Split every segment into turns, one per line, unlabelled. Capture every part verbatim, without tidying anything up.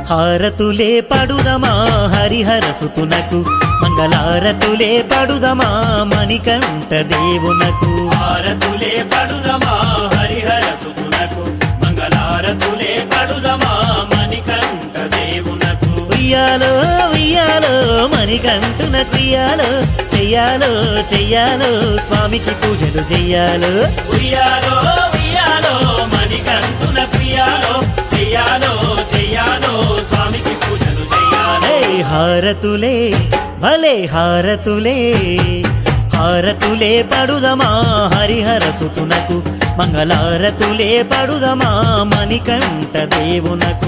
హారతులే పడుదమా హరిహర సుతునకు మంగళారతులే పడుదమా మణికంఠ దేవునకు
హారతులే పడుదమా హరిహర సుతునకు మంగళారతులే పడుదమా మణికంఠ దేవునకు
ఉయ్యాలో ఉయ్యాలో మణికంఠునకు ఉయ్యాలో చెయ్యాలో చెయ్యాలో స్వామికి పూజలు చెయ్యాలో
ఉయ్యాలో ఉయ్యాలో మణికంఠునకు ఉయ్యాలో చెయ్యాలో చెయ్యాలో స్వామికి పూజలు చెయ్యాలో
హే హారతులే భలే హారతులే హారతులే పడుదమా హరిహర సుతునకు మంగళారతులే పడుదమా మణికంఠ దేవునకు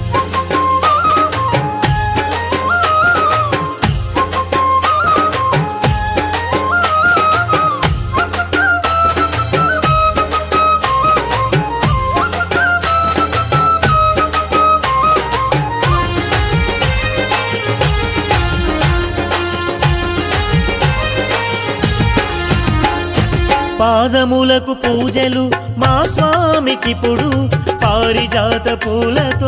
పాదములకు పూజలు మా స్వామికిప్పుడు పారిజాత పూలతో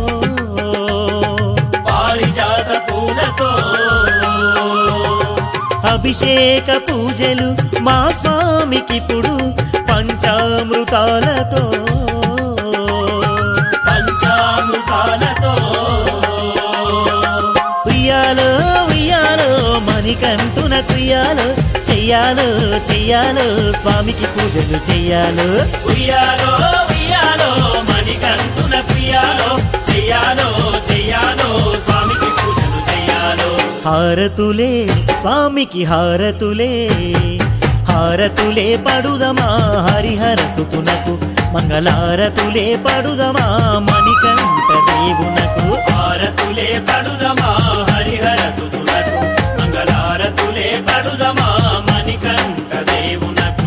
పారిజాత పూలతో
అభిషేక పూజలు మా స్వామికిప్పుడు పంచామృతాలతో
పంచామృతాలతో
ఉయ్యాలో ఉయ్యాలో మణికంఠునకు ఉయ్యాలో చెయ్యాలో చెయ్యాలో స్వామికి పూజలు చెయ్యాలో
ఉయ్యాలో ఉయ్యాలో మణికంఠునకు ఉయ్యాలో చెయ్యాలో చెయ్యాలో స్వామికి పూజలు చెయ్యాలో
హారతులే స్వామికి హారతులే హారతులే పడుదమా హరిహర సుతునకు మంగళారతులే పడుదమా మణికంఠ దేవునకు
హారతులే పడుదమా హరిహర సుతునకు మంగళారతులే పడుదమా మణికంఠ దేవునకు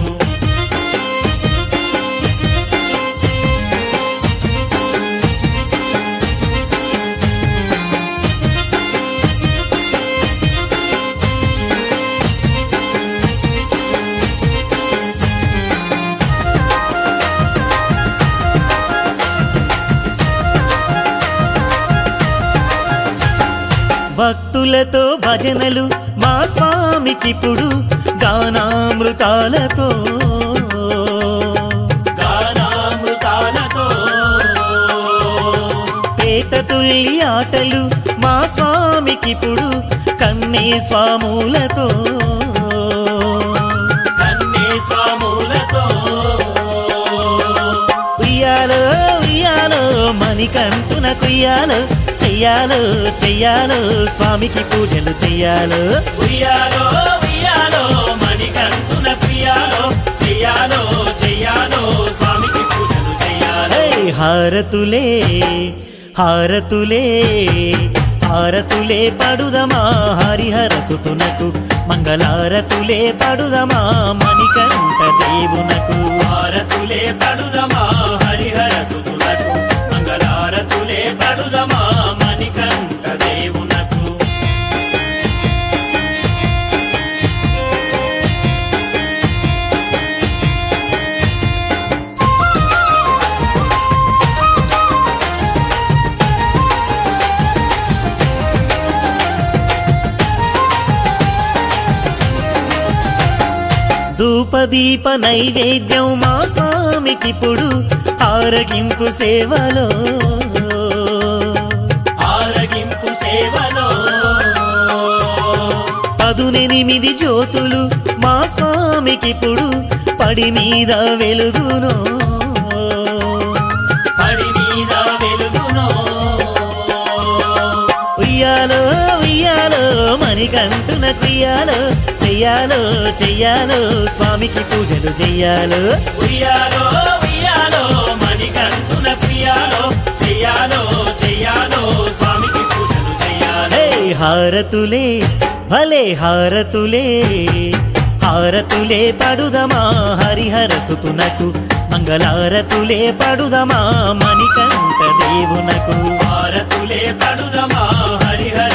భక్తులతో భజనలు మా స్వామికిప్పుడు గానామృతాలతో
గానామృతాలతో
పేట తుల్లి ఆటలు మా స్వామికిప్పుడు కన్నే స్వాములతో
కన్నే స్వాములతో
ఉయ్యాలో ఉయ్యాలో మణికంఠునకు ఉయ్యాలో చెయ్యాలో చెయ్యాలో స్వామికి పూజలు చెయ్యాలో
ఉయ్యాలో ఉయ్యాలో మణికంఠునకు ఉయ్యాలో చెయ్యాలో చెయ్యాలో స్వామికి పూజలు చెయ్యాలో
హే హారతులే హారతులే హారతులే పడుదమా హరిహర సుతునకు మంగళారతులే పడుదమా మణికంఠ దేవునకు
హారతులే పడుదమా హరిహర సుతునకు మంగళారతులే పడుదమా మణికంఠ దేవునకు
ధూపదీప నైవేద్యం మా స్వామికిప్పుడు ఆరగింపు సేవలో
ఆరగింపు సేవలో
పదునెనిమిది జ్యోతులు మా స్వామికిప్పుడు పడి మీద వెలుగును
పడి మీద వెలుగునో
ఉయ్యాలో ఉయ్యాలో మణికంఠునకు ఉయ్యాలో చెయ్యాలో చెయ్యాలో స్వామికి పూజలు చెయ్యాలో
ఉయ్యాలో ఉయ్యాలో మణికంఠునకు ఉయ్యాలో చెయ్యాలో చెయ్యాలో స్వామికి పూజలు చెయ్యాలో
హే హారతులే భలే హారతులే హారతులే పడుదమా హరిహర సుతునకు మంగళారతులే పడుదమా మణికంఠ దేవునకు
హారతులే పడుదమా హరిహర